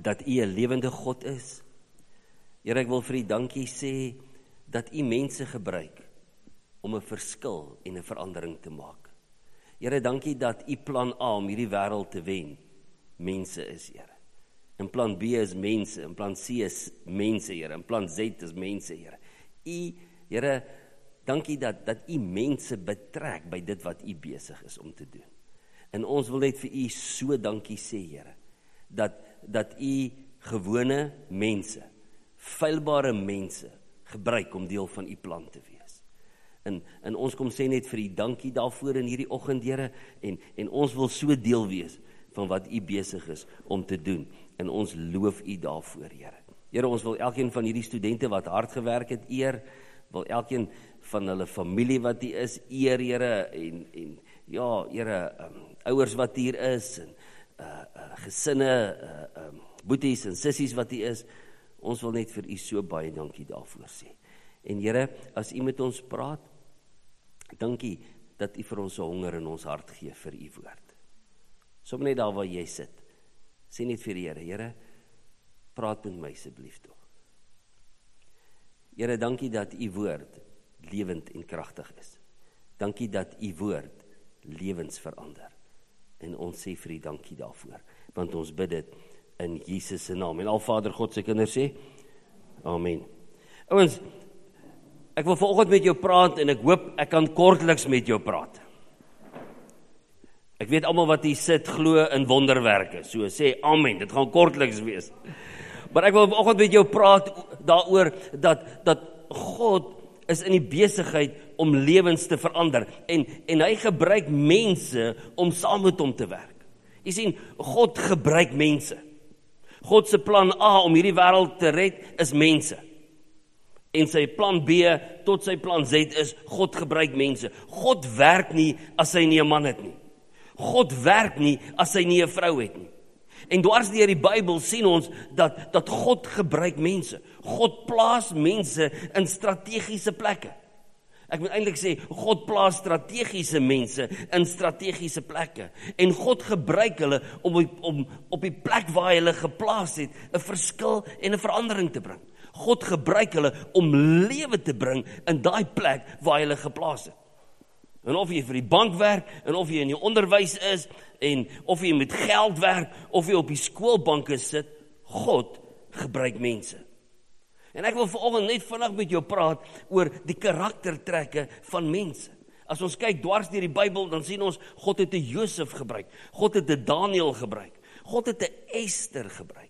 dat U 'n lewende God is. Here, ek wil vir U dankie sê, dat U mense gebruik, om 'n verskil en 'n verandering te maak. Here, dankie dat U plan A om hierdie wêreld te wen, mense is, Here. En plan B is mense, en plan C is mense, Here, en plan Z is mense, Here. Here, dankie dat U mense betrek by dit wat U besig is om te doen. En ons wil net vir U so dankie sê, Here, dat U gewone mense, feilbare mense, gebruik om deel van U plan te wees. En ons kom sê net vir U dankie daarvoor in hierdie oggend, Here, en ons wil so deel wees van wat U besig is om te doen, en ons loof U daarvoor, Here. Here, ons wil elkeen van hierdie studente wat hard gewerk het eer, wil elkeen van hulle familie wat hier is eer, Here, en ja, Here, ouers wat hier is, en gesinne, boeties en sissies wat hier is, ons wil net vir U so baie dankie daarvoor sê. En Here, as U met ons praat, dankie dat U vir ons 'n honger in ons hart gee vir U woord. Soms net daar waar jy sit, sê net vir die Here, Here, praat met my asseblief tog. Here, dankie dat U woord lewend en kragtig is. Dankie dat U woord lewens verander. En ons sê vir U dankie daarvoor, want ons bid dit in Jesus se naam. En al Vader God se kinders sê, amen. Ouens, ek wil vanoggend met jou praat, en ek hoop ek kan kortliks met jou praat. Ek weet almal wat hier sit glo in wonderwerke, so sê amen, dit gaan kortliks wees. Maar ek wil vanoggend met jou praat daaroor dat God is in die besigheid om lewens te verander, en hy gebruik mense om saam met hom te werk. Jy sien, God gebruik mense. God se plan A om hierdie wêreld te red is mense. En sy plan B tot sy plan Z is God gebruik mense. God werk nie as hy nie 'n man het nie. God werk nie as hy nie 'n vrou het nie. En dwars deur die Bybel sien ons dat God gebruik mense. God plaas mense in strategiese plekke. Ek moet eintlik sê, God plaas strategiese mense in strategiese plekke. En God gebruik hulle om op die plek waar hy hulle geplaas het, 'n verskil en 'n verandering te bring. God gebruik hulle om lewe te bring in daai plek waar hy hulle geplaas het. En of jy vir die bank werk, en of jy in die onderwys is, en of jy met geld werk, of jy op die skoolbanke sit, God gebruik mense. En ek wil vanoggend net vinnig met jou praat oor die karaktertrekke van mense. As ons kyk dwars deur die Bybel, dan sien ons, God het 'n Josef gebruik, God het 'n Daniël gebruik, God het 'n Ester gebruik.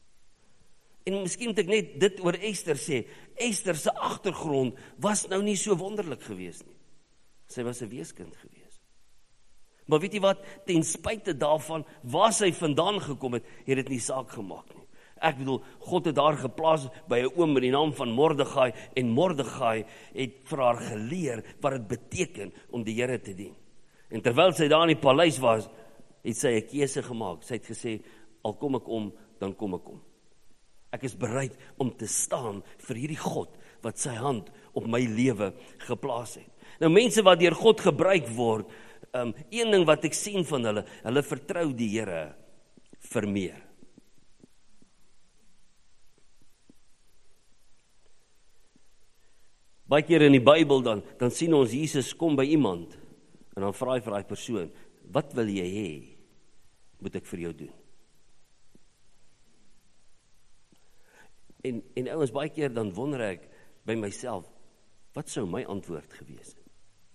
En miskien moet ek net dit oor Ester sê, Ester se agtergrond was nou nie so wonderlik gewees nie. Sy was 'n weeskind gewees. Maar weet jy wat, ten spyte daarvan, waar sy vandaan gekom het, het dit nie saak gemaak nie. Ek bedoel, God het daar geplaas by 'n oom met die naam van Mordegai, en Mordegai het vir haar geleer wat dit beteken om die Here te dien. En terwyl sy daar in die paleis was, het sy 'n keuse gemaak. Sy het gesê, al kom ek om, dan kom ek om. Ek is bereid om te staan vir hierdie God wat sy hand op my lewe geplaas het. Nou mense wat deur God gebruik word, een ding wat ek sien van hulle vertrou die Here vir meer. Baie keer in die Bybel dan sien ons Jesus kom by iemand, en dan vra hy vir daai persoon, wat wil jy hê, moet ek vir jou doen? En ouens, baie keer dan wonder ek by myself, wat sou my antwoord gewees het?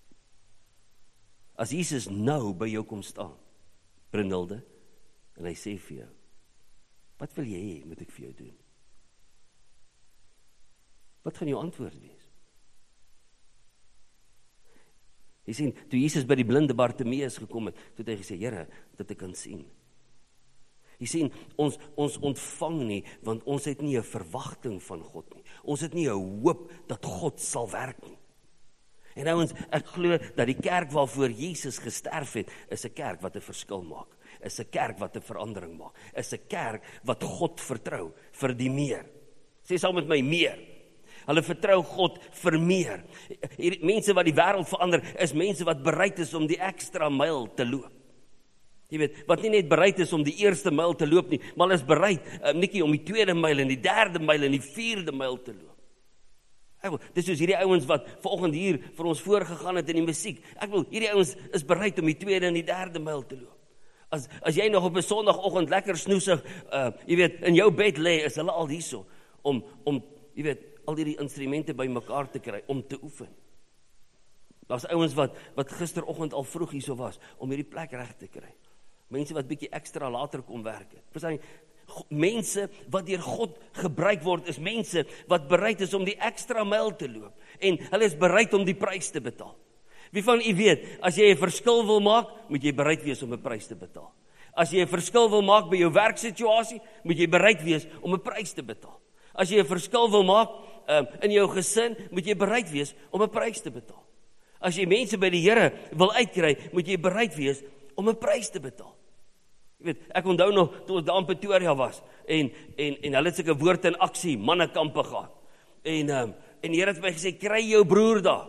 As Jesus nou by jou kom staan, Brunhilde, en hy sê vir jou, wat wil jy hê, moet ek vir jou doen? Wat gaan jou antwoord wees? Jy sien, toe Jesus by die blinde Bartimeus gekom het, toe het hy gesê, Here, dat ek kan sien. Jy sien, ons ontvang nie, want ons het nie 'n verwagting van God nie. Ons het nie 'n hoop dat God sal werk nie. En ouens, ek glo dat die kerk waarvoor Jesus gesterf het, is 'n kerk wat 'n verskil maak. Is 'n kerk wat 'n verandering maak. Is 'n kerk wat God vertrou vir die meer. Sê saam met my, meer. Hulle vertrou God vir meer. Mense wat die wêreld verander, is mense wat bereid is om die ekstra myl te loop. Jy weet, wat nie net bereid is om die eerste myl te loop nie, maar is bereid, Nikkie, om die tweede myl en die derde myl en die vierde myl te loop. Dis soos hierdie ouens wat vanoggend hier vir ons voorgegaan het in die musiek. Hierdie ouens is bereid om die tweede en die derde myl te loop. As jy nog op 'n Sondagoggend lekker snoesig, jy weet, in jou bed lê, is hulle al hierso om jy weet, al hierdie instrumente bymekaar te kry om te oefen. Daar's ouens wat gisteroggend al vroeg hierso was om hierdie plek reg te kry. Mense wat bietjie ekstra later kom werk het. Verstaan, mense wat deur God gebruik word, is mense wat bereid is om die ekstra myl te loop. En hulle is bereid om die prys te betaal. Wie van u weet, as jy 'n verskil wil maak, moet jy bereid wees om 'n prys te betaal. As jy 'n verskil wil maak by jou werksituasie, moet jy bereid wees om 'n prys te betaal. As jy 'n verskil wil maak in jou gesin, moet jy bereid wees om 'n prys te betaal. As jy mense by die Here wil uitkry, moet jy bereid wees om 'n prys te betaal. Jy weet, ek onthou nog, toe ons daar in Pretoria was, en hulle het sulke woord in aksie, mannekampe gehad. En die Here het vir my gesê, kry jou broer daar.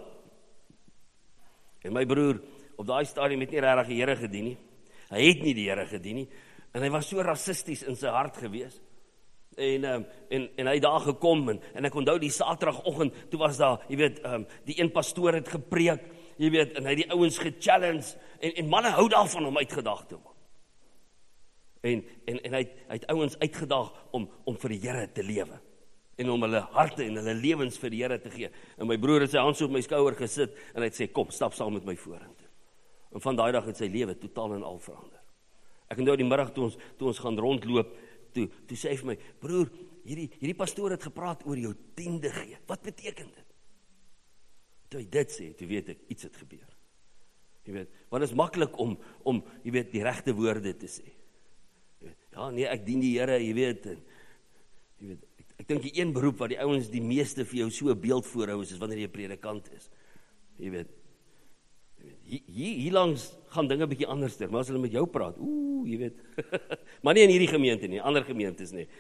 En my broer, op daai stadium het nie regtig die Here gedien nie. Hy het nie die Here gedien nie. En hy was so rassisties in sy hart gewees. En hy het daar gekom, en ek onthou die Saterdagoggend, toe was daar, jy weet, die een pastoor het gepreek, jy weet, en hy het die ouens gechallenge, en manne hou daarvan om uitgedaag te word. En hy het ouens uitgedaag om vir die Here te lewe, en om hulle harte en hulle lewens vir die Here te gee. En my broer het sy hand so op my skouer gesit, en hy het sê, kom, stap saam met my vorentoe. En van daai dag het sy lewe totaal en al verander. Ek onthou die middag toe ons gaan rondloop, toe sê hy vir my, broer, hierdie pastoor het gepraat oor jou 10de gee. Wat beteken dit? Toe hy dit sê, toe weet ek, iets het gebeur. Jy weet, want het is maklik om jy weet, die regte woorde te sê. Ja, nee, ek dien die Here, jy weet, en, jy weet, ek dink die een beroep wat die ouens die meeste vir jou so 'n beeld voorhou is wanneer jy 'n predikant is. Jy weet, hier langs gaan dinge bietjie anders ter, maar as hulle met jou praat, jy weet, maar nie in hierdie gemeente nie, ander gemeentes nie.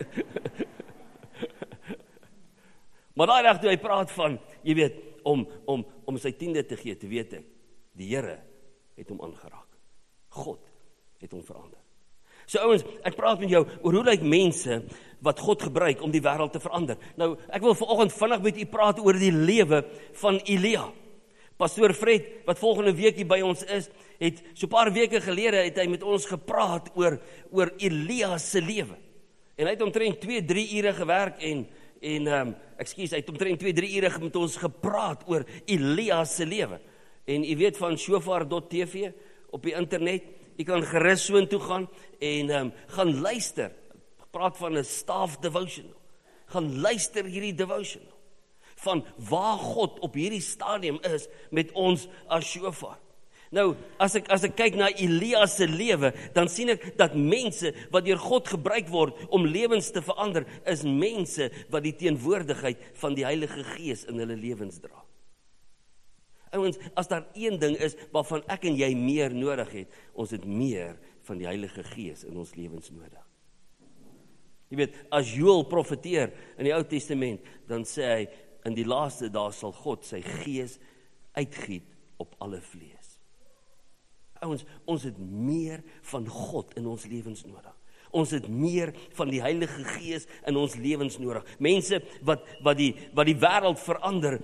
Maar daai dag toe hy praat van, jy weet, om sy 10de te gee, te weet ek, die Here het hom aangeraak. God het hom verander. So ouens, ek praat met jou oor hoe lyk mense wat God gebruik om die wêreld te verander. Nou, ek wil vanoggend vinnig met u praat oor die lewe van Elia. Pastoor Fred, wat volgende week hier by ons is, het so 'n paar weke gelede het hy met ons gepraat oor Elia se lewe. En hy het omtrent 2-3 ure gewerk hy het omtrent 2-3 ure met ons gepraat oor Elia se lewe. En u weet van shofar.tv op die internet, jy kan gerus so intoe gaan en gaan luister. Ek praat van 'n staff devotional. Gaan luister hierdie devotional van waar God op hierdie stadium is met ons as shofar. Nou, as ek kyk na Elia se lewe, dan sien ek dat mense wat deur God gebruik word om lewens te verander, is mense wat die teenwoordigheid van die Heilige Gees in hulle lewens dra. Ouens, as daar een ding is waarvan ek en jy meer nodig het, ons het meer van die Heilige Gees in ons lewens nodig. Jy weet, as Joël profeteer in die Ou Testament, dan sê hy, in die laaste dae sal God sy Gees uitgiet op alle vlees. Ouens, ons het meer van God in ons lewens nodig. Ons het meer van die Heilige Gees in ons lewens nodig. Mense wat die wêreld verander,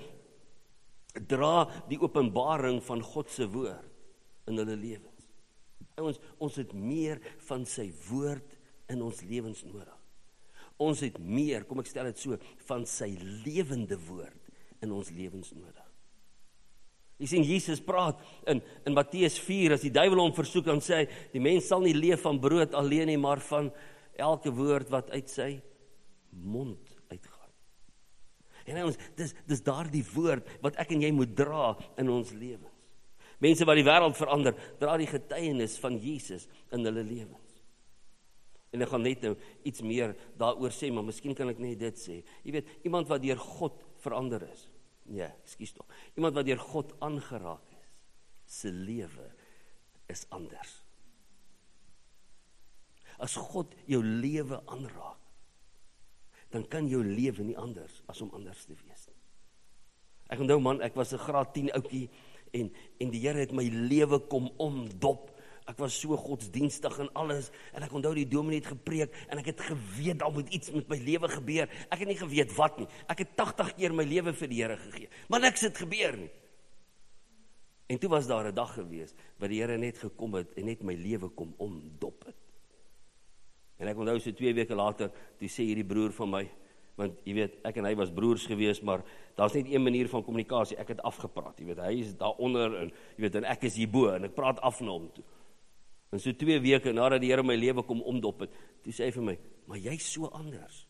dra die openbaring van God se woord in hulle lewens. Ons het meer van sy woord in ons lewens nodig. Ons het meer, kom ek stel dit so, van sy lewende woord in ons lewens nodig. Jy sien, Jesus praat in Matteus 4, as die duiwel hom versoek, dan sê hy, die mens sal nie leef van brood alleen nie, maar van elke woord wat uit sy mond uitgaan. En ons, dis daardie woord wat ek en jy moet dra in ons lewens. Mense wat die wêreld verander, dra die getuienis van Jesus in hulle lewens. En ek gaan net nou iets meer daaroor sê, maar miskien kan ek net dit sê. Jy weet, iemand wat deur God verander is, ekskuus tog, iemand wat deur God aangeraak is, se lewe is anders. As God jou lewe aanraak, dan kan jou lewe nie anders as om anders te wees nie. Ek onthou man, ek was 'n graad 10 ouetjie en die Here het my lewe kom omdop. Ek was so godsdienstig en alles, en ek onthou die dominee het gepreek, en ek het geweet, daar moet iets met my lewe gebeur. Ek het nie geweet wat nie. Ek het 80 keer my lewe vir die Here gegee, maar niks het gebeur nie. En toe was daar 'n dag gewees, waar die Here net gekom het, en net my lewe kom omdop het. En ek onthou so 2 weke later, toe sê hierdie broer van my, want jy weet, ek en hy was broers gewees, maar daar's net een manier van kommunikasie, ek het afgepraat, jy weet, hy is daaronder, en jy weet, en ek is hierbo, en ek praat af na hom toe. En so 2 weke nadat die Here my lewe kom omdop het, toe sê hy vir my, maar jy's so anders.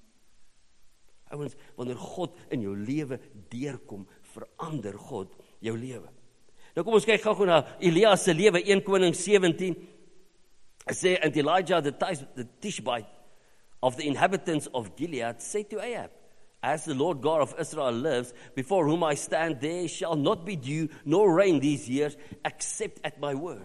Ouens, wanneer God in jou lewe deurkom, verander God jou lewe. Nou kom ons kyk gou na Elia se lewe, 1 Konings 17, sê, and Elijah the Tishbite of the inhabitants of Gilead said to Ahab, as the Lord God of Israel lives, before whom I stand, there shall not be dew nor rain these years, except at my word.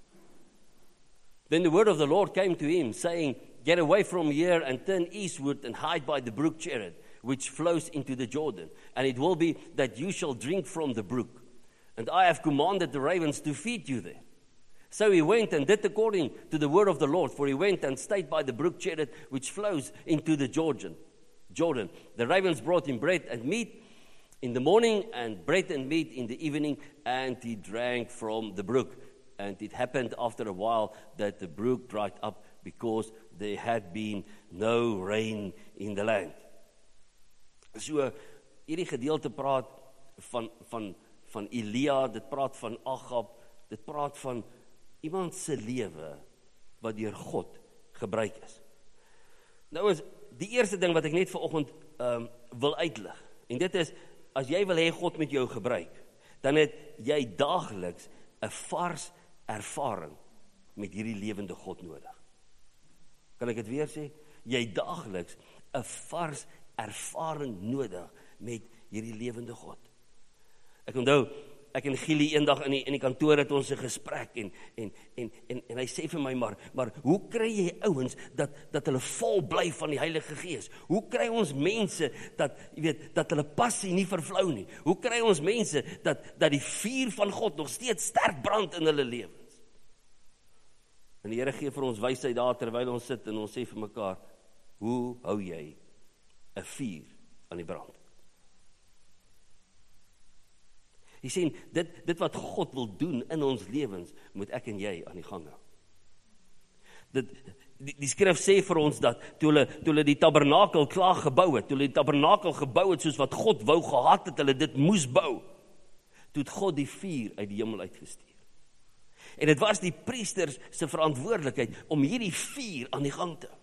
Then the word of the Lord came to him, saying, get away from here and turn eastward and hide by the brook Cherith, which flows into the Jordan. And it will be that you shall drink from the brook. And I have commanded the ravens to feed you there. So he went and did according to the word of the Lord, for he went and stayed by the brook Cherith, which flows into the Jordan. The ravens brought him bread and meat in the morning, and bread and meat in the evening, and he drank from the brook. And it happened after a while that the brook dried up, because there had been no rain in the land. So, hierdie gedeelte praat van Elia, dit praat van Agab, dit praat van iemand se lewe wat deur God gebruik is. Nou is die eerste ding wat ek net vanoggend wil uitlig, en dit is, as jy wil hê God met jou gebruik, dan het jy daagliks 'n vars ervaring met hierdie lewende God nodig. Kan ek dit weer sê? Jy daagliks 'n vars ervaring nodig met hierdie lewende God. Ek onthou, ek en Gielie eendag in die kantoor het ons 'n gesprek, en hy sê vir my, maar hoe kry jy ouens dat hulle vol bly van die Heilige Gees? Hoe kry ons mense dat hulle passie nie vervlou nie? Hoe kry ons mense dat die vuur van God nog steeds sterk brand in hulle lewens? En die Here gee vir ons wysheid daar terwyl ons sit, en ons sê vir mekaar, hoe hou jy 'n vuur aan die brand? Jy sien, dit wat God wil doen in ons lewens, moet ek en jy aan die gang hou. Die skrif sê vir ons dat, toe hulle die tabernakel klaar gebou het, toe hulle die tabernakel gebou het, soos wat God wou gehad het, hulle dit moes bou, toe het God die vuur uit die hemel uitgestuur. En dit was die priesters se verantwoordelikheid, om hierdie vuur aan die gang te hou.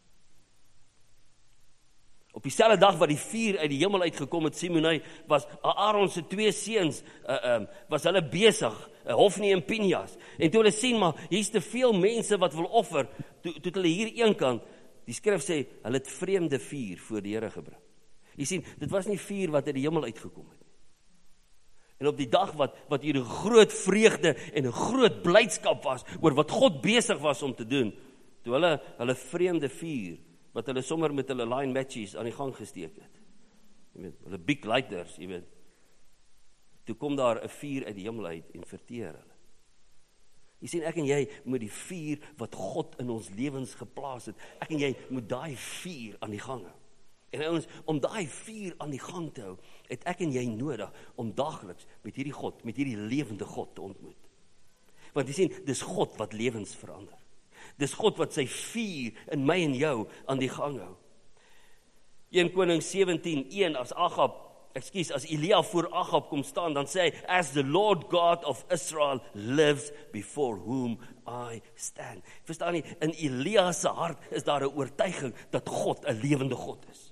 Op dieselfde dag wat die vuur uit die hemel uitgekom het, Simonai, was Aaron se 2 seuns, was hulle besig, Hofni en Pinjas, en toe hulle sien, maar hier's te veel mense wat wil offer, toe hulle hier eenkant, die skrif sê, hulle het vreemde vuur voor die Here gebring. Jy sien, dit was nie vuur wat uit die hemel uitgekom het. En op die dag wat hier 'n groot vreugde en 'n groot blydskap was, oor wat God besig was om te doen, toe hulle vreemde vuur, wat hulle sommer met hulle line matches aan die gang gesteek het. Jy weet, hulle big lighters, jy weet. Toe kom daar 'n vuur uit die hemel uit en verteer hulle. Jy sien, ek en jy moet die vuur wat God in ons lewens geplaas het, ek en jy moet daai vuur aan die gang hou. En ouens, om daai vuur aan die gang te hou, het ek en jy nodig om daagliks met hierdie God, met hierdie lewende God te ontmoet. Want jy sien, dis God wat lewens verander. Dis God wat sy vuur in my en jou aan die gang hou. 1 Konings 17:1, as Elia voor Agab kom staan, dan sê hy, as the Lord God of Israel lives, before whom I stand. Verstaan nie, in Elia se hart is daar 'n oortuiging dat God 'n lewende God is.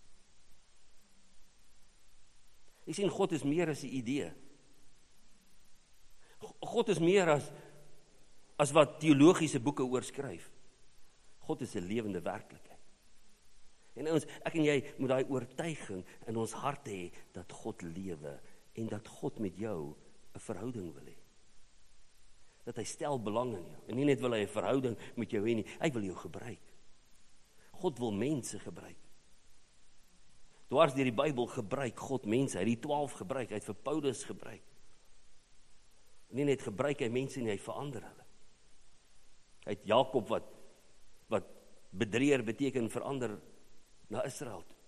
Jy sien, God is meer as 'n idee. God is meer as wat teologiese boeke oorskryf. God is 'n lewende werklikheid. En ons, ek en jy moet daai oortuiging in ons harte hê dat God lewe en dat God met jou 'n verhouding wil hê. Dat hy stel belang in jou. En nie net wil hy 'n verhouding met jou hê nie, hy wil jou gebruik. God wil mense gebruik. Dwars deur die Bybel gebruik God mense. Hy het die 12 gebruik, hy het vir Paulus gebruik. Nie net gebruik hy mense nie, hy verander hulle. Hy het Jakob wat bedrieër beteken verander na Israel toe.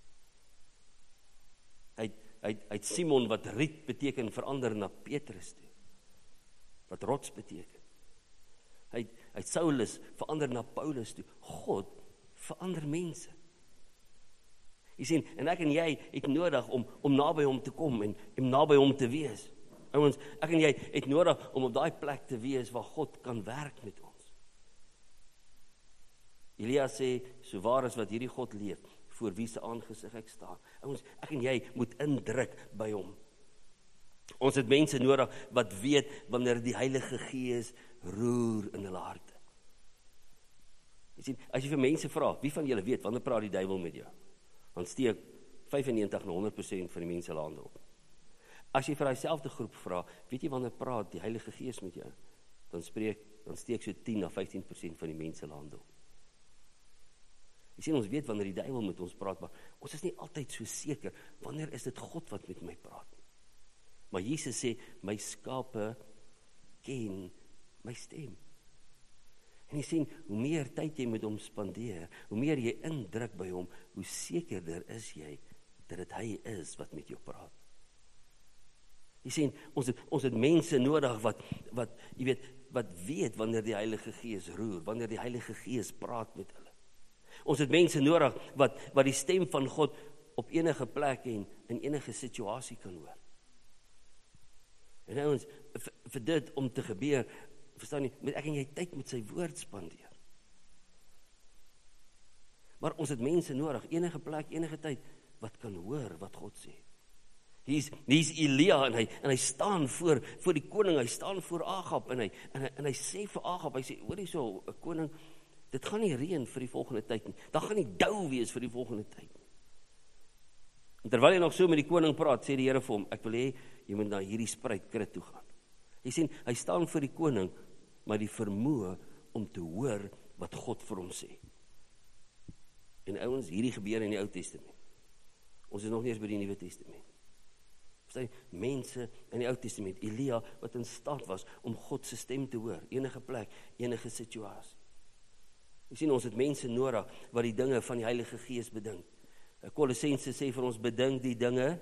Hy het Simon wat riet beteken verander na Petrus toe. Wat rots beteken. Hy het Saulus verander na Paulus toe. God verander mense. Jy sien, en ek en jy het nodig om naby hom te kom en naby hom te wees. Ouens, ek en jy het nodig om op daai plek te wees waar God kan werk met ons. Elia sê, so waar as wat hierdie God leef, voor wie se aangesig ek staan. Ouens, ek en jy moet indruk by hom. Ons het mense nodig wat weet wanneer die Heilige Gees roer in hulle harte. Jy sien, as jy vir mense vra, wie van julle weet wanneer praat die duiwel met jou? Dan steek 95 na 100% van die mense hulle hande op. As jy vir dieselfde groep vra, weet jy wanneer praat die Heilige Gees met jou? Dan steek so 10 na 15% van die mense hulle hande op. Jy sien, ons weet wanneer die duiwel met ons praat, maar ons is nie altyd so seker, wanneer is dit God wat met my praat? Maar Jesus sê, my skape ken my stem. En jy sien, hoe meer tyd jy met hom spandeer, hoe meer jy indruk by hom, hoe sekerder is jy, dat dit hy is wat met jou praat. Jy sien, ons het mense nodig wat weet wanneer die Heilige Gees roer, wanneer die Heilige Gees praat met hulle. Ons het mense nodig wat die stem van God op enige plek en in enige situasie kan hoor. En nou ons, vir dit om te gebeur, verstaan nie, moet ek en jy tyd met sy woord spandeer. Maar ons het mense nodig, enige plek, enige tyd, wat kan hoor wat God sê. Hier's Elia en hy staan voor die koning, hy staan voor Agab en hy sê vir Agab, hy sê, hoor hierso, koning, dit gaan nie reën vir die volgende tyd nie, daar gaan nie dou wees vir die volgende tyd nie. En terwyl hy nog so met die koning praat, sê die Here vir hom, ek wil hê, jy moet na hierdie spruitkrit toe gaan. Jy sien, hy staan vir die koning, maar die vermoë om te hoor wat God vir hom sê. En ouens, hierdie gebeur in die Ou Testament. Ons is nog nie eens by die Nuwe Testament. Verstaan, mense in die Ou Testament, Elia, wat in staat was om God se stem te hoor, enige plek, enige situasie. Jy sien, ons het mense nodig wat die dinge van die Heilige Gees bedink. Kolossense sê vir ons, bedink die dinge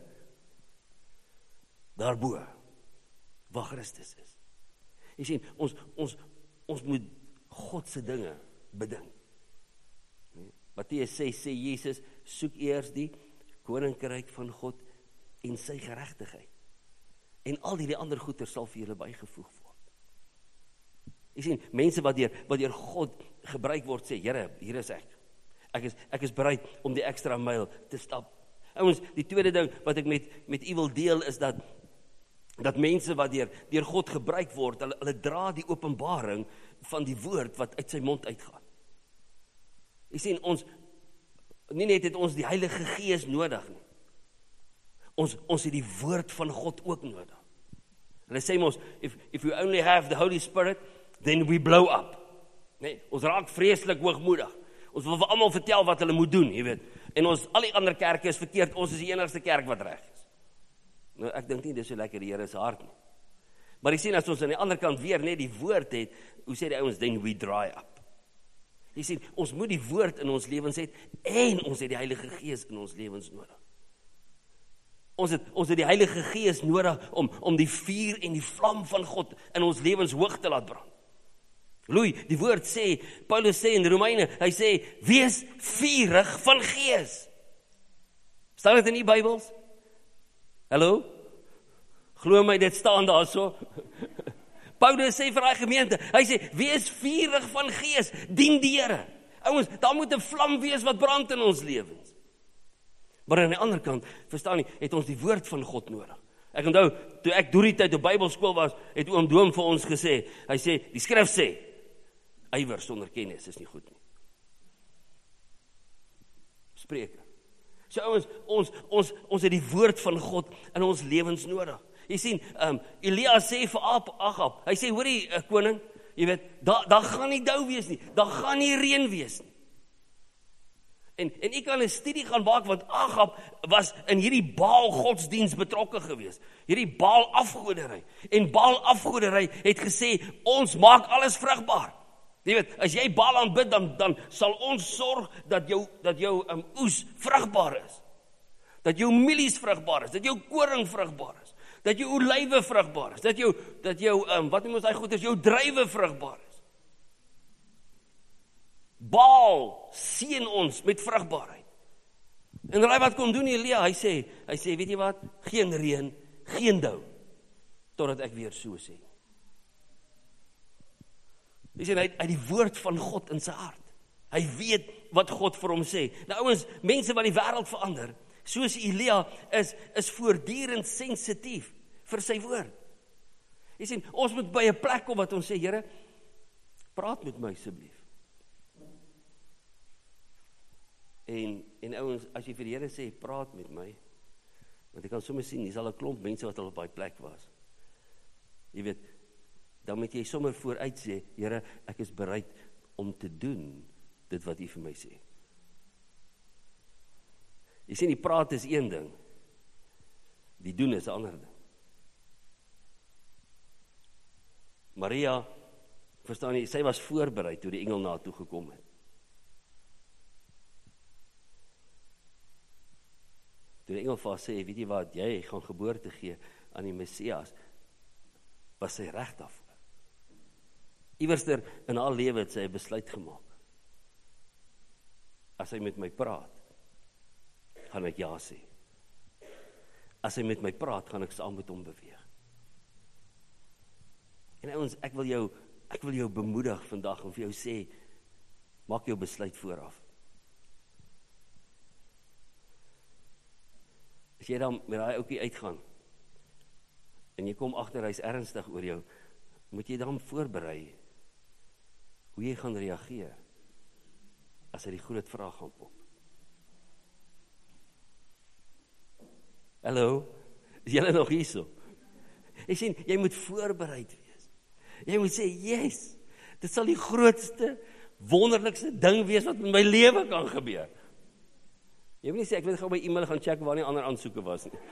daarbo, waar Christus is. Jy sien, ons moet God se dinge bedink. Matteus sê Jesus, soek eers die koninkryk van God en sy geregtigheid. En al die ander goeder sal vir julle bygevoeg word. Jy sien, mense wat deur God gebruik word, sê, Here, hier is ek. Ek is bereid om die ekstra myl te stap. Ouens, die tweede ding wat ek met u wil deel is dat mense wat deur God gebruik word, hulle dra die openbaring van die woord wat uit sy mond uitgaan. Jy sien, ons nie net het ons die Heilige Gees nodig nie. Ons het die woord van God ook nodig. Hulle sê ons, if we only have the Holy Spirit, then we blow up. Nee, ons raak vreeslik hoogmoedig. Ons wil vir almal vertel wat hulle moet doen, jy weet. En al die ander kerke is verkeerd, ons is die enigste kerk wat reg is. Nou, ek dink nie, dis so lekker die Here se hart nie. Maar jy sien, as ons aan die ander kant weer net die woord het, hoe sê die ouens, then we dry up. Jy sien, ons moet die woord in ons lewens hê, en ons het die Heilige Gees in ons lewens nodig. Ons het die Heilige Gees nodig om die vuur en die vlam van God in ons lewens hoog te laat brand. Louis, die woord sê, Paulus sê in Romeine, hy sê, wees vurig van gees. Staan dit in die Bybels? Hallo? Glo my, dit staan daar so. Paulus sê vir die gemeente, hy sê, wees vurig van gees, dien die Here. Ouens, daar moet 'n vlam wees wat brand in ons lewens. Maar aan die ander kant, verstaan nie, het ons die woord van God nodig. Ek onthou, toe ek deur die tyd op Bybelskool was, het oom Doom vir ons gesê, hy sê, die skrif sê, ywer sonder kennis is nie goed nie. Spreuke. So ouens, ons het die woord van God in ons lewens nodig. Jy sien, Elia sê vir Agab, hy sê, hoorie koning, jy weet, daar gaan nie dou wees nie, daar gaan nie reën wees nie. En ek kan 'n studie gaan maak, want Agab was in hierdie Baal godsdiens betrokke gewees. Hierdie Baal afgoderry. En Baal afgoderry het gesê, ons maak alles vrugbaar. Jy weet, as jy Baal aanbid, dan sal ons sorg dat jou oes vrugbaar is. Dat jou mielies vrugbaar is, dat jou koring vrugbaar is, dat jou olywe vrugbaar is, dat jou wat noem ons daai goeders, jou druiwe vrugbaar is. Baal seën ons met vrugbaarheid. En raai wat kom doen Elia? Hy sê, weet jy wat? Geen reën, geen dou, totdat ek weer so sê. Hy sê, hy het die woord van God in sy hart. Hy weet wat God vir hom sê. Nou ouens, mense wat die wêreld verander, soos Elia, is voortdurend sensitief vir sy woord. Jy sien, ons moet by 'n plek kom wat ons sê, Here, praat met my asseblief. En ouens, as jy vir die Here sê, praat met my, want jy kan sommer sien, dis al 'n klomp mense wat al op daai plek was. Jy weet, dan moet jy sommer vooruit sê, Here, ek is bereid om te doen dit wat U vir my sê. Jy sien, die praat is een ding, die doen is 'n ander ding. Maria, verstaan jy, sy was voorberei toe die engel na haar toe gekom het. Toe die engel vir haar sê, weet jy wat, jy gaan geboorte gee aan die Messias, was sy reg daarvoor. Iewerster in haar lewe het sy 'n besluit gemaak. As hy met my praat, gaan ek ja sê. As hy met my praat, gaan ek saam met hom beweeg. En ouens, ek wil jou bemoedig vandag en vir jou sê, maak jou besluit vooraf. As jy dan met daai ouetjie uitgaan, en jy kom agter hy's ernstig oor jou, moet jy dan voorberei hoe jy gaan reageer as hy die groot vraag gaan pop. Hallo, is julle nog hierso? Ek sien, jy moet voorbereid wees. Jy moet sê, yes, dit sal die grootste, wonderlikste ding wees wat in my lewe kan gebeur. Jy moet nie sê, ek wil gou my e-mail gaan check waar nie ander aansoeke was nie.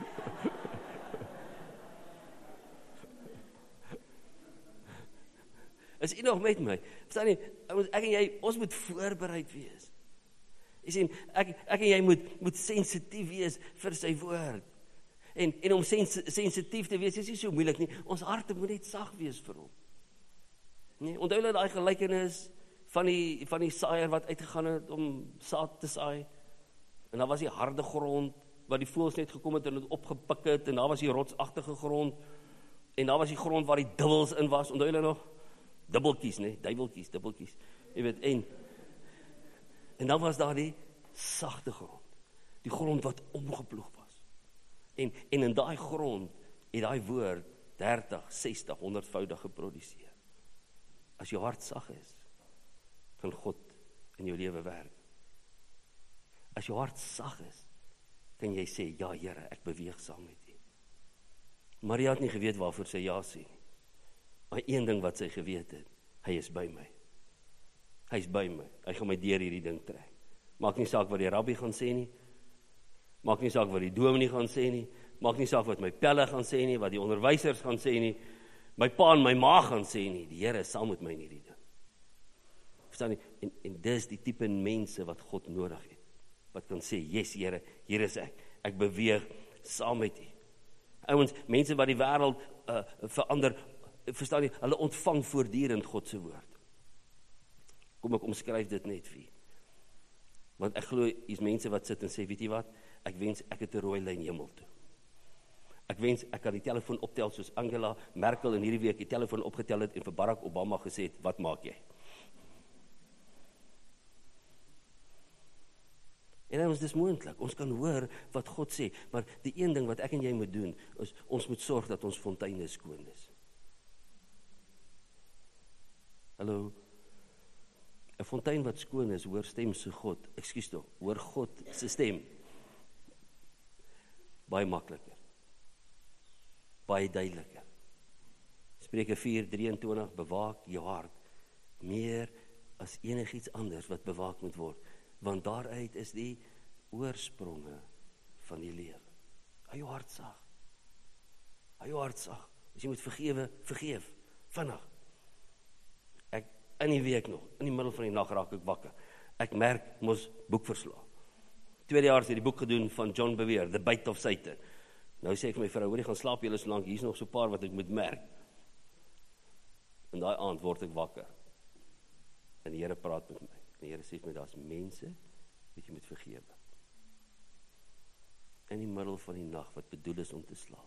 Is u nog met my? Verstaan jy, ek en jy, ons moet voorbereid wees. Jy sien, ek en jy moet sensitief wees vir sy woord. En om sensitief te wees, is nie so moeilik nie. Ons harte moet net sag wees vir hom. Nee, onthou jy daai gelykenis van die saaier wat uitgegaan het om saad te saai? En daar was die harde grond, waar die voëls net gekom het en het opgepik het, en daar was die rotsagtige grond, en daar was die grond waar die dubbels in was, onthou jy nog? Dubbeltjies, nee, dubbeltjies, jy weet, en dan was daar die sagte grond, die grond wat omgeploeg was, en in daai grond het daai woord 30, 60, 100voudig geproduseer. As jou hart sag is, kan God in jou lewe werk. As jou hart sag is, kan jy sê, ja Here, ek beweeg saam met U. Maria het nie geweet waarvoor sy ja sê. Maar een ding wat sy geweet het, hy is by my. Hy is by my. Hy gaan my deur hierdie ding trek. Maak nie saak wat die rabbi gaan sê nie. Maak nie saak wat die dominee gaan sê nie. Maak nie saak wat my pelle gaan sê nie, wat die onderwysers gaan sê nie. My pa en my ma gaan sê nie. Die Here is saam met my in hierdie ding. Verstaan jy? En dis die tipe mense wat God nodig het. Wat kan sê, yes Here, hier is ek. Ek beweeg saam met U. Ouens, mense wat die wêreld verander, verstaan jy, hulle ontvang voortdurend God se woord. Kom ek omskryf dit net vir. Want ek glo, hier's mense wat sit en sê, weet jy wat, ek wens ek het 'n rooi lyn hemel toe. Ek wens ek kan die telefoon optel soos Angela Merkel in hierdie week die telefoon opgetel het en vir Barack Obama gesê het, wat maak jy? En ons dis moontlik, ons kan hoor wat God sê, maar die een ding wat ek en jy moet doen, is ons moet sorg dat ons fonteine skoon is. Hallo, 'n fontein wat skoon is, hoor stem se God, ekskuus tog, hoor God se stem. Baie makliker, baie duideliker. Spreuke 4:23, bewaak jou hart, meer as enigiets anders wat bewaak moet word, want daaruit is die oorspronge van die lewe. Hou jou hart sag. Hou jou hart sag. As jy moet vergewe, vergeef. Vinnig. in die week nog, in die middel van die nag raak ek wakker. Ek merk, mos boek verslaan. 2 jaar het die boek gedoen van John Bevere, The Bait of Satan. Nou sê ek vir my vrou, hoor jy gaan slaap julle so lank, hier is nog so 'n paar wat ek moet merk. En daai aand word ek wakker. En die Here praat met my. En die Here sê vir my, daar's mense wat jy moet vergewe. In die middel van die nag wat bedoel is om te slaap.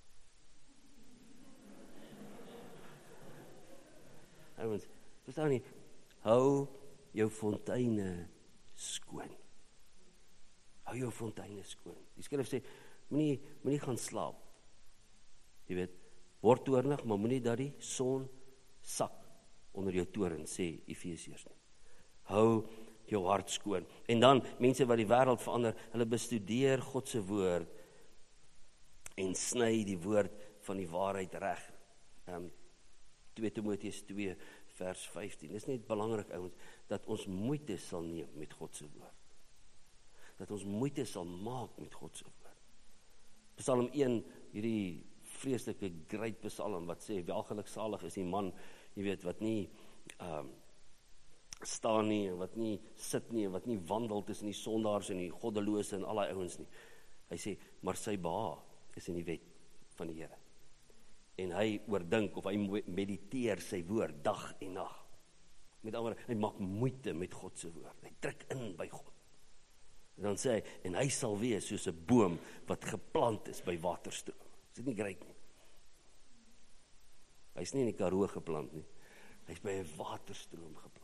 Ouens, verstaan nie, hou jou fonteine skoon. Hou jou fonteine skoon. Die skrif sê, moenie gaan slaap. Jy weet, word toornig, maar moenie dat die son sak onder jou toren, sê Efesiërs nie. Hou jou hart skoon. En dan, mense wat die wêreld verander, hulle bestudeer God se woord en sny die woord van die waarheid reg. 2 Timoteus 2 vers 15. Dis net belangrik, ouens, dat ons moeite sal neem met God se woord. Dat ons moeite sal maak met God se woord. Psalm 1, hierdie vreeslike great psalm wat sê, welgeluksalig is die man, jy weet, wat nie staan nie, wat nie sit nie, wat nie wandel tussen die sondaars en die goddelose en al die ouens nie. Hy sê, maar sy behaag is in die wet van die Here. En hy oordink of hy mediteer sy woord dag en nag. Met ander woorde, hy maak moeite met God se woord. Hy trek in by God. En dan sê hy, en hy sal wees soos 'n boom wat geplant is by waterstroom. Is dit nie great nie? Hy's nie in die Karoo geplant nie. Hy's by 'n waterstroom geplant.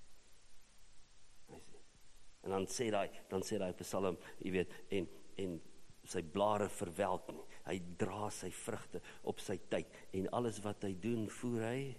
En dan sê daai Psalm, jy weet, en sy blare verwelk nie. Hy dra sy vrugte op sy tyd. En alles wat hy doen, voer hy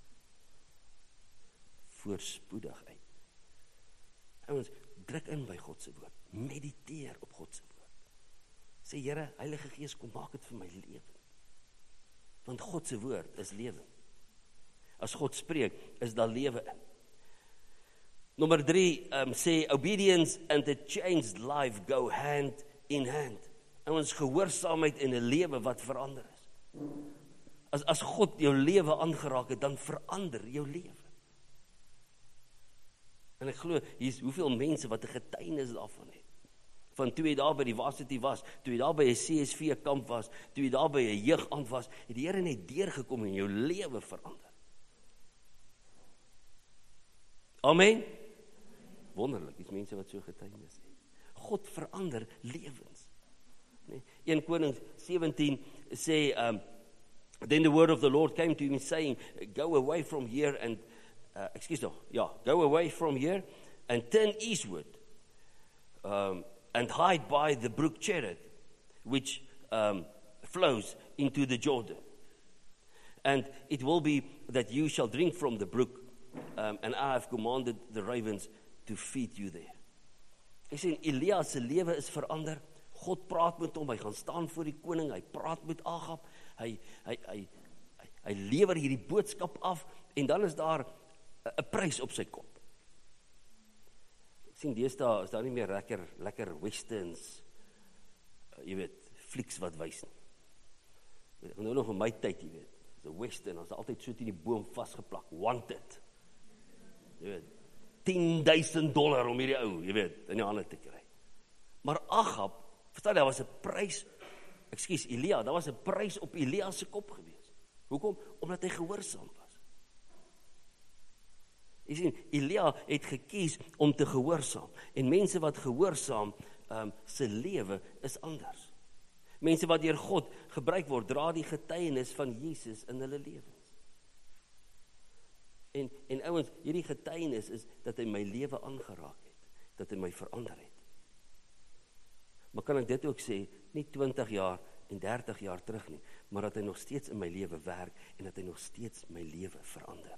voorspoedig uit. Ouens, druk in by God se woord. Mediteer op God se woord. Sê, Here, Heilige Gees, kom maak dit vir my lewe. Want God se woord is lewe. As God spreek, is daar lewe in. Nommer 3 sê, obedience and a changed life go hand in hand. Ons gehoorsaamheid en 'n lewe wat verander is. As God jou lewe aangeraak het, dan verander jou lewe. En ek glo, hier is hoeveel mense wat 'n getuienis daarvan het. Van toe jy daar by die varsity was, toe jy daar by 'n CSV kamp was, toe jy daar by 'n jeugaand was, het die Here net deurgekom en jou lewe verander. Amen. Wonderlik, dis mense wat so getuienis het. God verander lewens. 1 Konings 17 sê, then the word of the Lord came to him saying, go away from here and, go away from here and turn eastward and hide by the brook Cherith, which flows into the Jordan. And it will be that you shall drink from the brook, and I have commanded the ravens to feed you there. Ek sê, Elia se lewe is verander. God praat met hom, hy gaan staan voor die koning, hy praat met Agab, hy lewer hierdie boodskap af, en dan is daar 'n prys op sy kop. Ek sien, deesdae is daar nie meer lekker westerns, jy weet, flieks wat wys nie. Ek nou nog in my tyd, jy weet, as 'n western, as altyd so teen die boom vasgeplak, wanted. Jy weet, $10,000 om hierdie ou, jy weet, in die hande te kry. Maar Agab, verstaan, daar was 'n prys, Elia, daar was 'n prys op Elia se kop gewees. Hoekom? Omdat hy gehoorsaam was. Jy sien, Elia het gekies om te gehoorsaam, en mense wat gehoorsaam, se lewe is anders. Mense wat deur God gebruik word, dra die getuienis van Jesus in hulle lewens. En ouens, hierdie getuienis is dat hy my lewe aangeraak het, dat hy my verander het. Maar kan ek dit ook sê, nie 20 jaar en 30 jaar terug nie, maar dat hy nog steeds in my lewe werk, en dat hy nog steeds my lewe verander.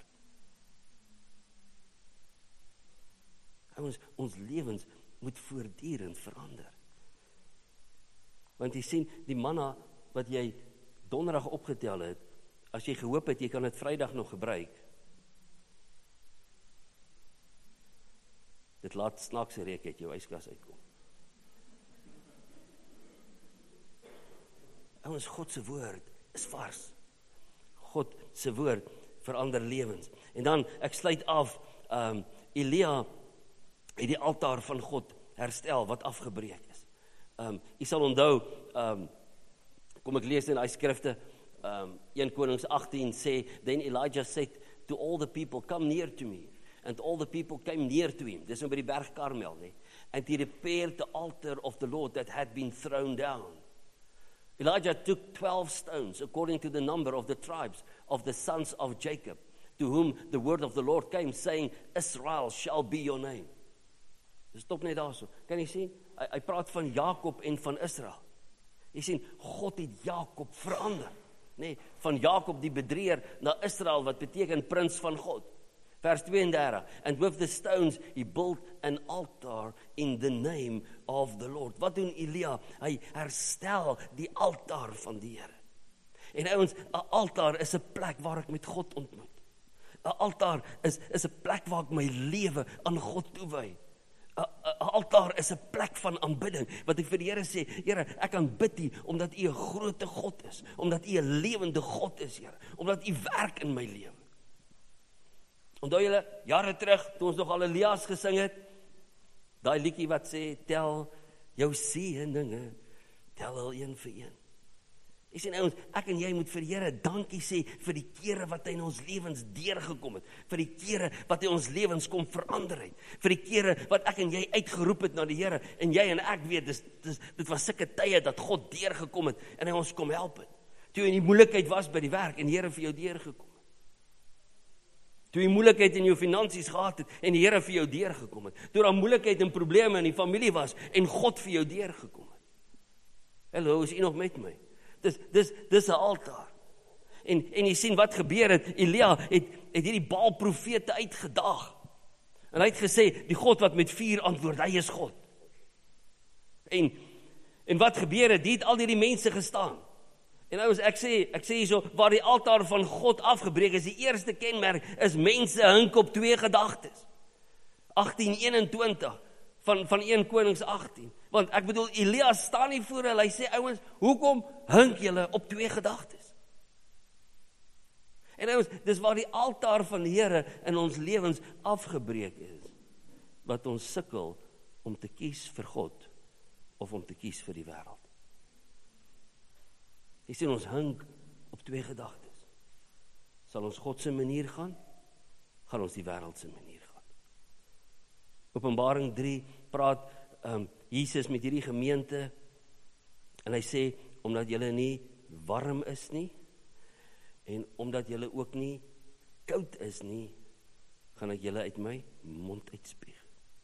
Ouens, ons lewens moet voortdurend verander. Want jy sien, die manna wat jy donderdag opgetel het, as jy gehoop het, jy kan dit Vrydag nog gebruik, dit laat snaakse reuk uit jou yskas uitkom. Ouens, God se woord is vars. God se woord verander lewens. En dan, ek sluit af, Elia het die altaar van God herstel, wat afgebreek is. Jy sal onthou, kom ek lees in die skrifte, 1 Konings 18 sê, then Elijah said to all the people, come near to me. And all the people came near to him. Dis nou by die berg Karmel, nee. And he repaired the altar of the Lord that had been thrown down. Elijah took 12 stones, according to the number of the tribes of the sons of Jacob, to whom the word of the Lord came, saying, Israel shall be your name. Dis stop net daar so. Kan jy sien? Hy praat van Jakob en van Israel. Jy sien, God het Jakob verander. Nee, van Jakob die bedrieër na Israel, wat beteken prins van God. Vers 32, and with the stones he built an altar in the name of the Lord. Wat doen Elia? Hy herstel die altaar van die Here. En ouens, 'n altaar is 'n plek waar ek met God ontmoet. 'n Altaar is 'n plek waar ek my lewe aan God toewy. 'n Altaar is 'n plek van aanbidding, wat ek vir die Here sê, Here, ek aanbid U, omdat U 'n groote God is, omdat U 'n lewende God is, Here, omdat U werk in my lewe. Onthou julle, jare terug, toe ons nog al Elias gesing het, daai liedjie wat sê, tel jou seëninge, tel al een vir een. Jy sien ouens, ek en jy moet vir die Here dankie sê vir die kere wat hy in ons lewens deurgekom het, vir die kere wat hy ons lewens kom verander het, vir die kere wat ek en jy uitgeroep het na die Here, en jy en ek weet, dit was sulke tye dat God deurgekom het, en hy ons kom help het. Toe jy in die moeilikheid was by die werk, en die Here vir jou deurgekom. Toe jy moeilikheid in jou finansies gehad het, en die Here vir jou deurgekom het. Toe daar moeilikheid en probleme in die familie was, en God vir jou deurgekom het. Hallo, is jy nog met my? Dis 'n altaar. En jy sien wat gebeur het, Elia het hierdie Baal profete uitgedaag. En hy het gesê, die God wat met vuur antwoord, hy is God. En wat gebeur het, die het al hierdie mense gestaan. En nou ek sê hierso, waar die altaar van God afgebreek is, die eerste kenmerk is mense hink op twee gedagtes. 18:21 van 1 Konings 18. Want ek bedoel, Elia staan nie voor hulle, hy sê, ouens, hoekom hink julle op twee gedagtes? En ouens, dis waar die altaar van die Here in ons lewens afgebreek is, wat ons sukkel om te kies vir God, of om te kies vir die wêreld. Jy sien, ons hink op twee gedagtes. Sal ons God se manier gaan ons die wêreld se manier gaan. Openbaring 3 praat Jesus met hierdie gemeente, en hy sê, omdat julle nie warm is nie, en omdat julle ook nie koud is nie, gaan ek julle uit my mond uitspuug.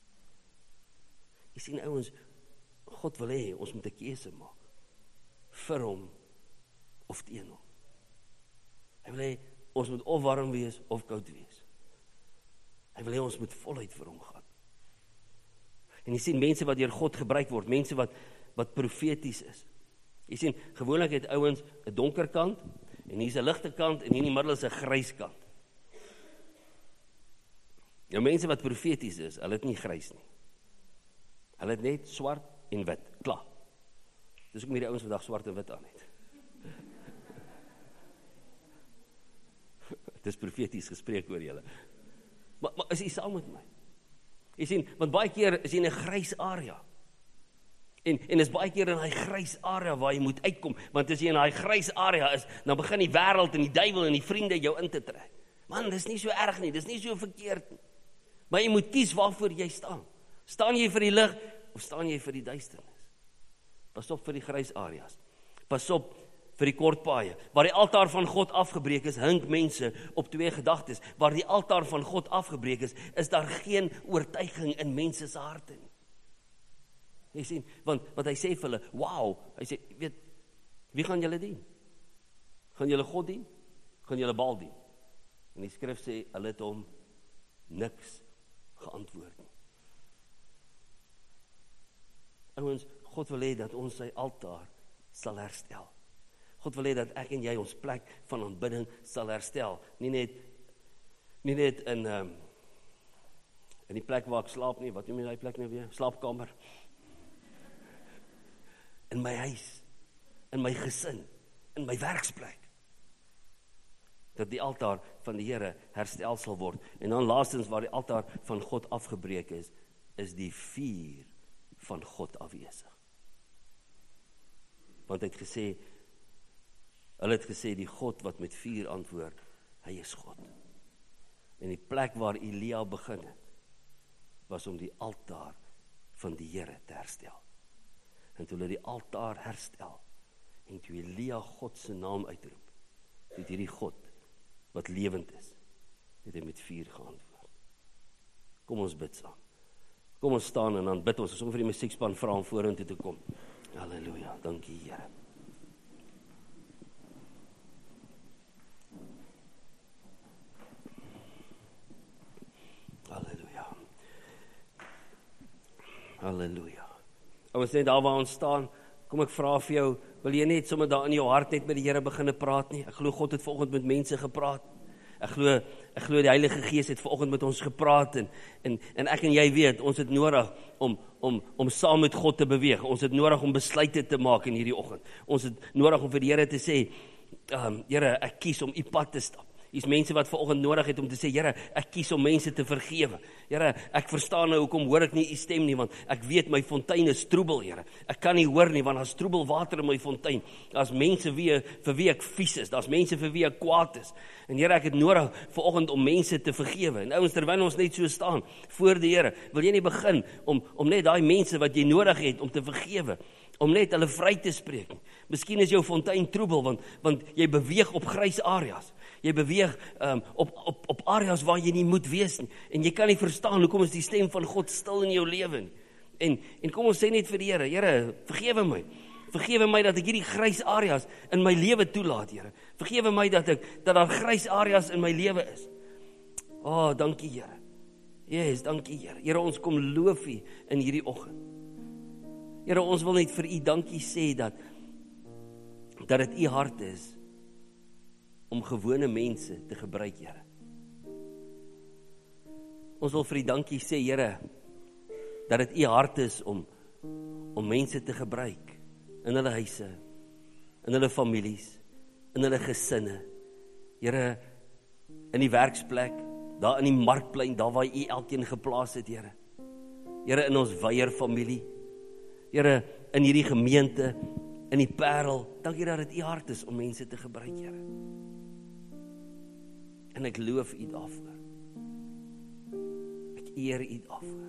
Jy sien ouens, God wil hê, ons moet 'n keuse maak, vir hom, of teen hom. Hy wil hê, ons moet of warm wees, of koud wees. Hy wil hê, ons moet voluit vir hom gaan. En jy sien, mense wat deur God gebruik word, mense wat profeties is. Jy sien, gewoonlik het ouens 'n donker kant, en hier's 'n ligte kant, en hier in die middel is 'n grys kant. Nou mense wat profeties is, hulle het nie grys nie. Hulle het net swart en wit, klaar. Dis ook met die ouens vandag swart en wit aan het. Dis profeties gespreek oor julle. Maar is jy saam met my? Jy sien, want baie keer is jy in 'n grys area. En is baie keer in daai grys area waar jy moet uitkom, want as jy in daai grys area is, dan begin die wêreld en die duiwel en die vriende jou in te trek. Man, dis nie so erg nie, dis nie so verkeerd nie. Maar jy moet kies waarvoor jy staan. Staan jy vir die lig, of staan jy vir die duisternis? Pas op vir die grys areas. Pas op vir die kort paaie. Waar die altaar van God afgebreek is, hink mense op twee gedagtes. Waar die altaar van God afgebreek is daar geen oortuiging in mense se harte nie. Jy sien, want hy sê vir hulle, wow, hy sê, weet, wie gaan julle dien? Gaan julle God dien? Gaan julle Baal dien? En die skrif sê, hulle het hom niks geantwoord nie. Ouens, God wil hê dat ons sy altaar sal herstel. God wil hê dat ek en jy ons plek van aanbidding sal herstel. Nie net in die plek waar ek slaap nie, wat noem jy die plek nou weer? Slaapkamer. In my huis, in my gesin, in my werksplek. dat die altaar van die Here herstel sal word. En dan laastens, waar die altaar van God afgebreek is die vuur van God afwesig. Want hulle het gesê, die God wat met vuur antwoord, hy is God. En die plek waar Elia begin het, was om die altaar van die Here te herstel. En toe hulle die altaar herstel, en toe Elia God se naam uitroep, het hierdie God, wat lewend is, het hy met vuur geantwoord. Kom ons bid saam. Kom ons staan en dan bid ons. Ons vir die musiekspan vra om vorentoe te kom. Halleluja, dankie Here. Halleluja. Halleluja. Ons net daar waar ons staan, kom ek vra vir jou, wil jy net sommer daar in jou hart net met die Here begin praat nie? Ek glo God het vanoggend met mense gepraat. Ek glo die Heilige Gees het vanoggend met ons gepraat en ek en jy weet, ons het nodig om saam met God te beweeg. Ons het nodig om besluite te maak in hierdie oggend. Ons het nodig om vir die Here te sê, Here, ek kies om u pad te stap. Hier's mense wat vanoggend nodig het om te sê, Here, ek kies om mense te vergewe. Here, ek verstaan nou hoekom hoor ek nie u stem nie, want ek weet my fontein is troebel, Here. Ek kan nie hoor nie, want daar's troebel water in my fontein. Daar's mense vir wie ek vies is, daar's mense vir wie ek kwaad is. En Here, ek het nodig vanoggend om mense te vergewe. En ouens, terwyl ons net so staan voor die Here, wil jy nie begin om net daai mense wat jy nodig het om te vergewe, om net hulle vry te spreek. Miskien is jou fontein troebel, want jy beweeg op grys areas. Jy beweeg op areas waar jy nie moet wees nie. En jy kan nie verstaan hoekom is die stem van God stil in jou lewe nie. En kom ons sê net vir die Here, Here, vergewe my. Vergewe my dat ek hierdie grys areas in my lewe toelaat, Here. Vergewe my dat daar grys areas in my lewe is. Dankie Here. Yes, dankie Here. Here, ons kom loof U in hierdie oggend. Here, ons wil net vir U dankie sê dat dit U hart is om gewone mense te gebruik, Here. Ons wil vir U dankie sê, Here, dat dit U hart is om mense te gebruik in hulle huise, in hulle families, in hulle gesinne. Here, in die werksplek, daar in die markplein, daar waar U elkeen geplaas het, Here. Here, in ons Weier familie. Here, in hierdie gemeente, in die Parel. Dankie dat dit U hart is om mense te gebruik, Here. En ek loof U daarvoor. Ek eer U daarvoor.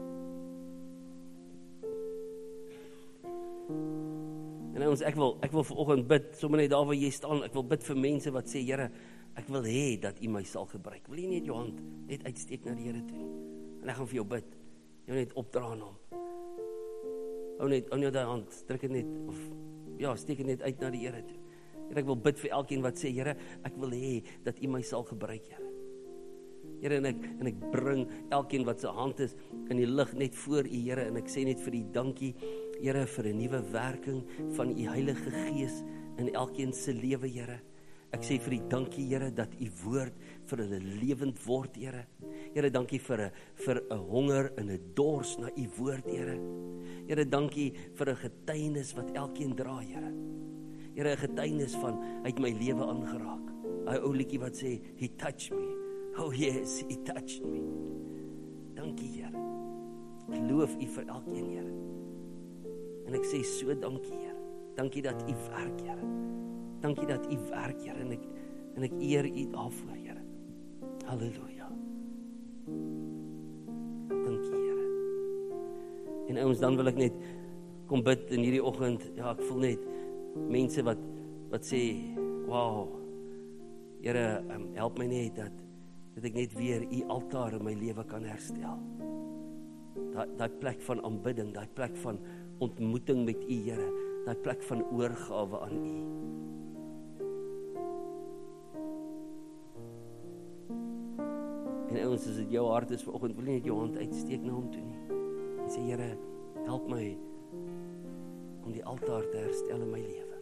En ons, ek wil vanoggend bid, sommer net daar waar jy staan, ek wil bid vir mense wat sê, Here, ek wil hê dat U my sal gebruik. Wil jy net jou hand net uitsteek na die Here toe nie? En ek gaan vir jou bid. Jou net opdra aan Hom. Hou net daai hand, druk dit net, of steek dit net uit na die Here toe. Here, ek wil bid vir elkeen wat sê, Here, ek wil hê dat U my sal gebruik, Here. Here, en ek bring elkeen wat sy hand is in die lig net voor U, Here, en ek sê net vir U dankie, Here, vir 'n nuwe werking van U Heilige Gees in elkeen se lewe, Here. Ek sê vir U dankie, Here, dat U woord vir hulle lewend word, Here. Here, dankie vir 'n honger en 'n dors na U woord, Here. Here, dankie vir 'n getuienis wat elkeen dra, Here. Here, 'n getuienis van hy het my lewe aangeraak. 'n Ou liedjie wat sê, He touched me. Oh yes, He touched me. Dankie, Here. Ek loof U vir elkeen, Here. En ek sê so dankie, Here. Dankie dat U werk, Here. Dankie dat U werk, Here. En ek eer U daarvoor, Here. Halleluja. Dankie, Here. En ouens, dan wil ek net kom bid in hierdie oggend. Ja, ek voel net mense wat sê, wow, Here, help my net dat ek net weer U altaar in my lewe kan herstel. Daai plek van aanbidding, daai plek van ontmoeting met U, Here, daai plek van oorgawe aan U. En ons, as dit jou hart is vanoggend, wil jy net jou hand uitsteek na Hom toe nie. En sê, Here, help my om die altaar te herstel in my lewe.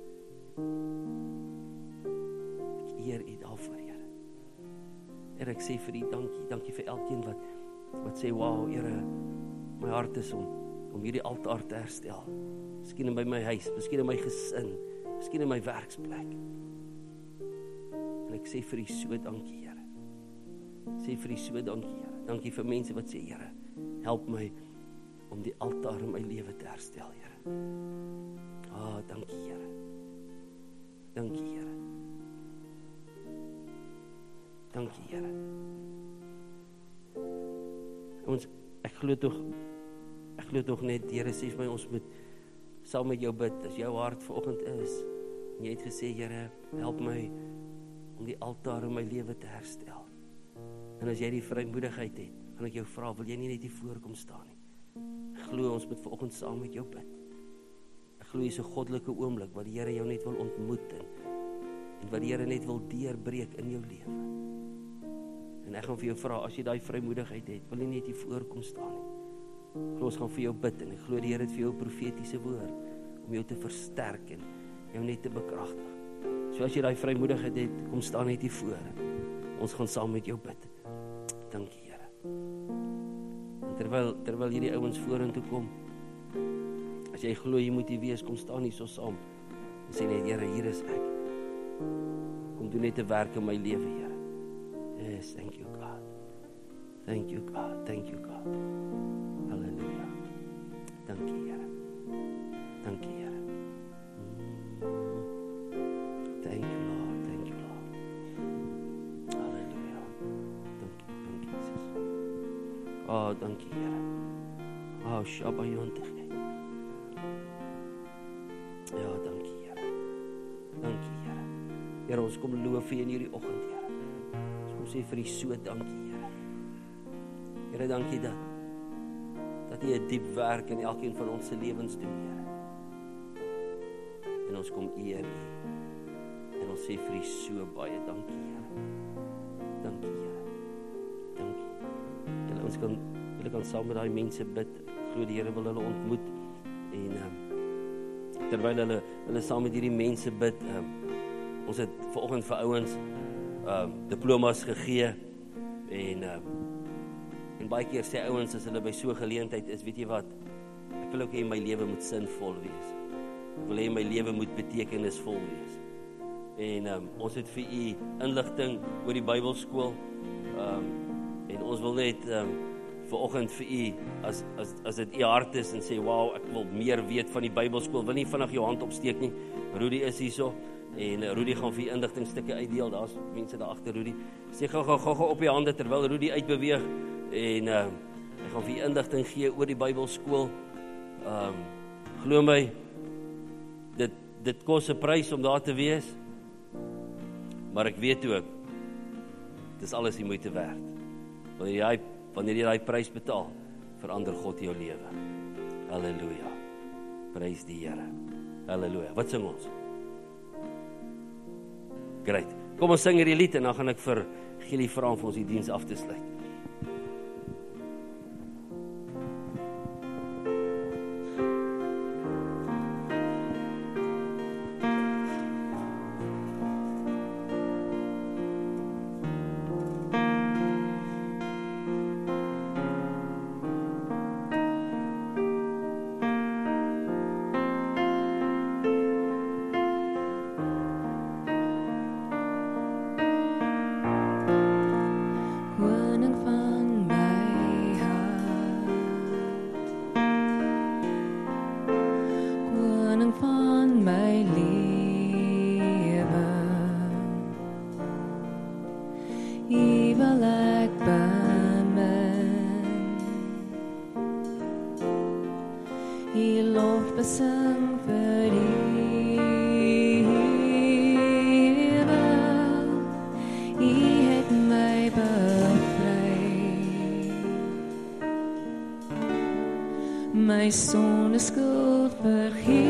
Ek eer U daarvoor, Here. Here, ek sê vir U dankie vir elkeen wat sê, wow, Here, my hart is om hierdie altaar te herstel. Miskien in by my huis, miskien in my gesin, miskien in my werksplek. En ek sê vir U so dankie, Here. Sê vir U so dankie, Here. Dankie vir mense wat sê, Here, help my om die altaar in my lewe te herstel, Here. Dankie, Here. Dankie, Here. Dankie, Here. Ek glo tog net, Here, sê vir my, ons moet saam met jou bid, as jou hart vanoggend is, en jy het gesê, Here, help my om die altaar in my lewe te herstel. En as jy die vrymoedigheid het, gaan ek jou vra, wil jy nie net hier voorkom staan nie? Ek glo ons moet vanoggend saam met jou bid. Ek glo hier is 'n goddelike oomblik, wat die Here jou net wil ontmoet, en wat die Here net wil deurbreek in jou lewe. En ek gaan vir jou vra, as jy daai vrymoedigheid het, wil jy net hier voorkom staan nie? Ek glo ons gaan vir jou bid, en ek glo die Here het vir jou 'n profetiese woord, om jou te versterk, en jou net te bekragtig. So as jy daai vrymoedigheid het, kom staan net hier voor. Ons gaan saam met jou bid. Dankie, Here. En terwyl hierdie ouens vorentoe kom, as jy glo jy moet hier wees, kom staan hier so saam. En sê net, Here, hier is ek. Kom doen net 'n werk in my lewe, Here. Yes, thank you, God. Thank you, God. Thank you, God. Halleluja. Dankie, Here. Dankie, Here. Thank you, Lord. Thank you, Lord. Halleluja. Dankie, Jesus. Dankie, Here. Shabba yontig. Ja, dankie, Here. Dankie, Here. Here, ons kom loof vir U in hierdie oggend, Here. Ons kom sê vir U so dankie, Here. Here, dankie dat U 'n diep werk in elkeen van ons se lewens doen, Here. En ons kom eer U. En ons sê vir U so baie dankie, Here. Dankie, Here. Dankie. Julle kan saam met daai mense bid. Ek glo die Here wil hulle ontmoet. En terwyl hulle saam met hierdie mense bid, ons het vanoggend vir ouens diplomas gegee. En baie keer sê ouens, as hulle by so 'n geleentheid is, weet jy wat, ek wil ook hê my lewe moet sinvol wees. Ek wil hê my lewe moet betekenisvol wees. En ons het vir u inligting oor die Bybelskool, en ons wil net vanoggend vir u, as dit u hart is en sê, wow, ek wil meer weet van die Bybelskool, wil nie vinnig jou hand opsteek nie. Rudy is hierso, en Rudy gaan vir u inligtingstukke uitdeel. Daar's mense daar agter Rudy. Sê gou op die hande terwyl Rudy uitbeweeg, en ek gaan vir u inligting gee oor die Bybelskool. Glo my, dit kos 'n prys om daar te wees, maar ek weet ook, dis alles die moeite werd. Wanneer jy daai prys betaal, verander God jou lewe. Halleluja. Prys die Here. Halleluja. Wat sing ons? Great. Kom ons sing hierdie lied en dan gaan ek vir Gielie vra om vir ons die diens af te sluit. My sonde skuld vergewe,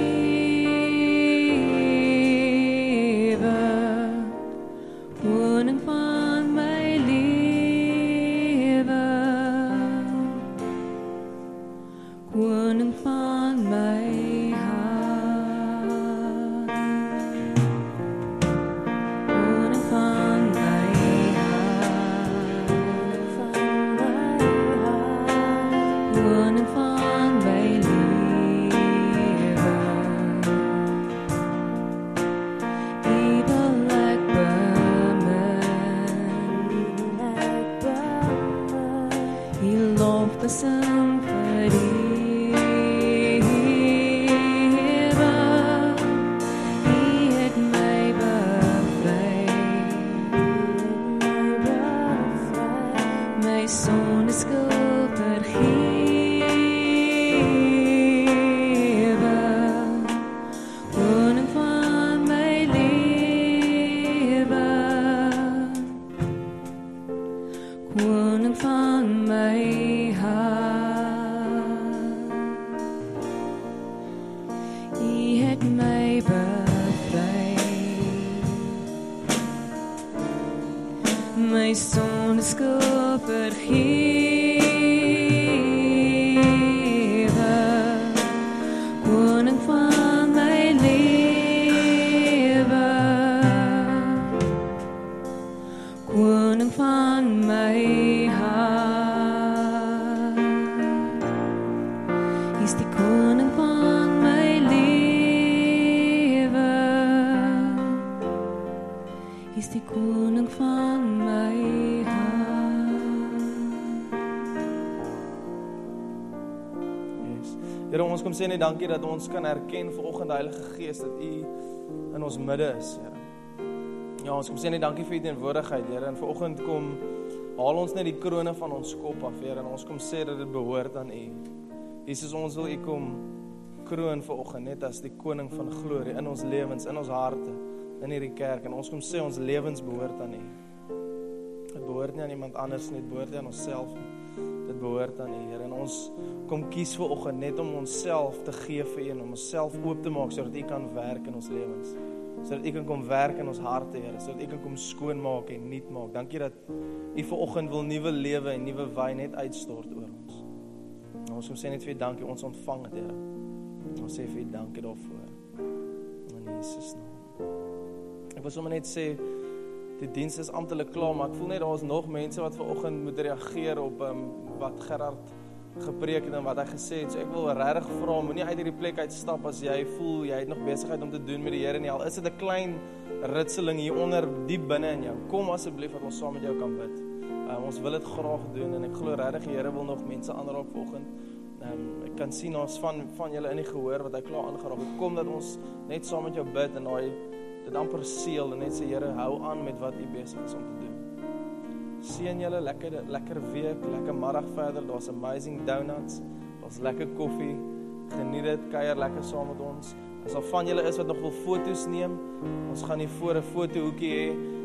koning van my lewe, koning van my hart, koning van my hart, koning van my my bevry. My sonde skuld vergewe, koning van my lewe, koning van my hart. Is die koning van my lewe, is die koning van my hart. Yes. Here, ons kom sê net dankie dat ons kan erken vanoggend die Heilige Gees dat U in ons midde is, Here. Ja, ons kom sê net dankie vir U teenwoordigheid, Here, en vanoggend kom haal ons net die krone van ons kop af, Here, en ons kom sê dat dit behoort aan U. Jesus, ons wil U kom kroon vanoggend net as die koning van glorie in ons lewens, in ons harte, in hierdie kerk, en ons kom sê ons lewens behoort aan U. Dit behoort nie aan iemand anders nie, dit behoort nie aan onsself nie. Dit behoort aan U, Here, en ons kom kies vanoggend net om onsself te gee vir U en om onsself oop te maak sodat U kan werk in ons lewens. Sodat U kan kom werk in ons harte, Here, sodat U kan kom skoonmaak en nuut maak. Dankie dat U vanoggend wil nuwe lewe en nuwe wyn net uitstort oor ons. En ons kom sê net vir U dankie, ons ontvang dit, Here. Ons sê vir U dankie daarvoor. In Jesus naam. Ek wil sommer net sê die diens is amptelik klaar, maar ek voel net daar is nog mense wat vanoggend moet reageer op wat Gerard gepreek het en wat hy gesê het. So ek wil regtig vra, moenie uit hierdie plek uitstap as jy voel jy het nog besigheid om te doen met die Here nie. Al is dit 'n klein ritseling hier onder diep binne in jou. Kom asseblief dat ons saam met jou kan bid. Ons wil dit graag doen en ek glo regtig die Here wil nog mense aanraak vanoggend. Ek kan sien ons van julle in die gehoor wat hy klaar aangeraak het. Kom dat ons net saam met jou bid en dit amper seël en net sê Here, hou aan met wat U besig is om te doen. Seën julle lekker week, lekker middag verder. Daar's amazing donuts, daar's lekker koffie. Geniet dit, kuier lekker saam met ons. As al van julle is wat nog wil foto's neem, ons gaan hier voor 'n fotohoekie hê.